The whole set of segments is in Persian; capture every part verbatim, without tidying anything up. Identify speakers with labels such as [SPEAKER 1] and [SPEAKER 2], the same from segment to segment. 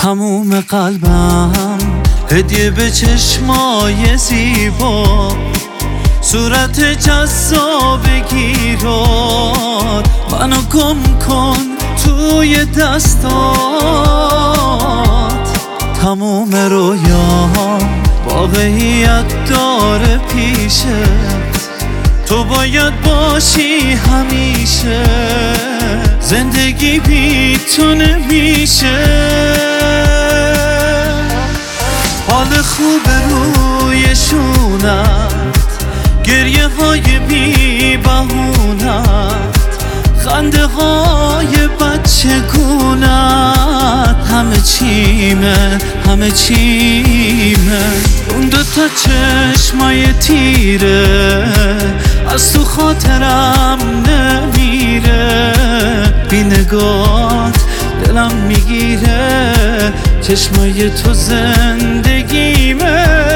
[SPEAKER 1] تموم قلبم هدیه به چشمای زیبا، صورت جذاب گیرات، منو گم کن توی دستات. تموم رویام واقعیت داره پیشت، تو باید باشی همیشه، زندگی بی تو نمیشه. حال خوب روی شونت، گریه های بی بهونت، خنده های بچه گونت، همه چیمه همه چیمه. اون دوتا چشمای تیره از تو خاطرم نمیره، بی نگات دلم میگیره، چشمای تو زندگیمه.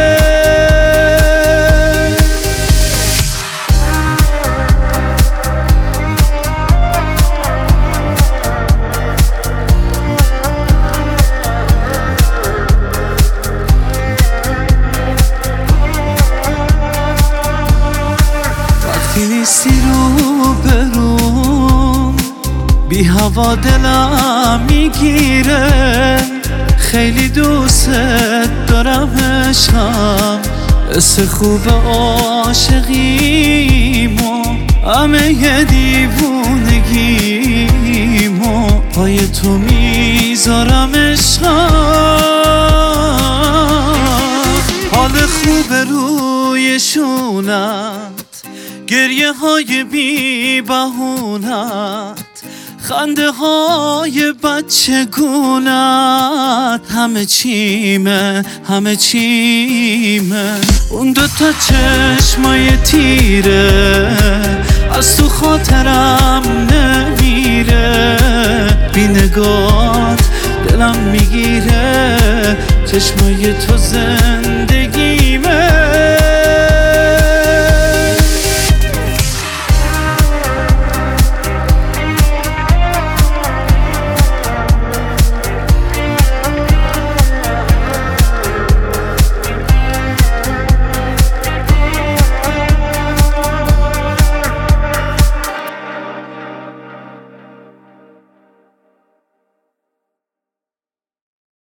[SPEAKER 1] وقتی نیستی رو بروم، بی هوا دلم میگیره، خیلی دوست دارم عشقم، حس خوب عاشقیمو، همه ی دیوونگیمو پای تو میذارم عشقم. حال خوب روی شونت، گریه های بی بهونت، خنده های بچه گونت، همه چیمه همه چیمه. اون دوتا چشمای تیره از تو خاطرم نمیره، بی نگات دلم میگیره، چشمای تو زندگی